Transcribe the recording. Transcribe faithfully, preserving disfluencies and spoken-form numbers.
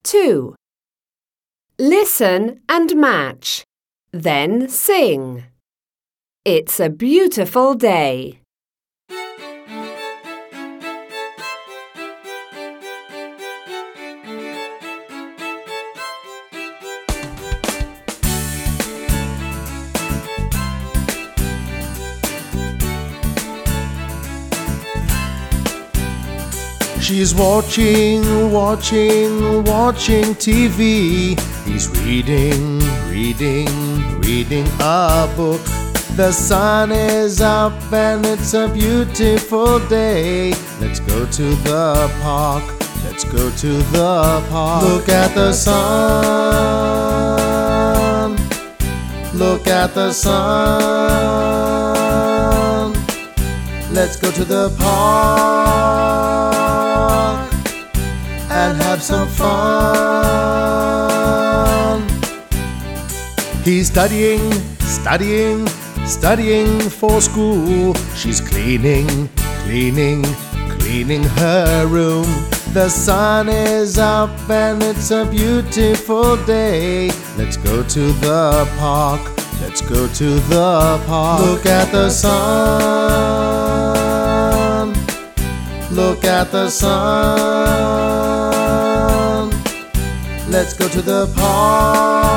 two. Listen and match. Then sing. It's a beautiful day. She's watching, watching, watching T V. He's reading, reading, reading a book. The sun is up and it's a beautiful day. Let's go to the park, let's go to the park. Look at the sun, look at the sun. Let's go to the park and have some fun. He's studying, studying, studying for school. She's cleaning, cleaning, cleaning her room. The sun is up and it's a beautiful day. Let's go to the park, let's go to the park. Look at the sun, look at the sun. Let's go to the park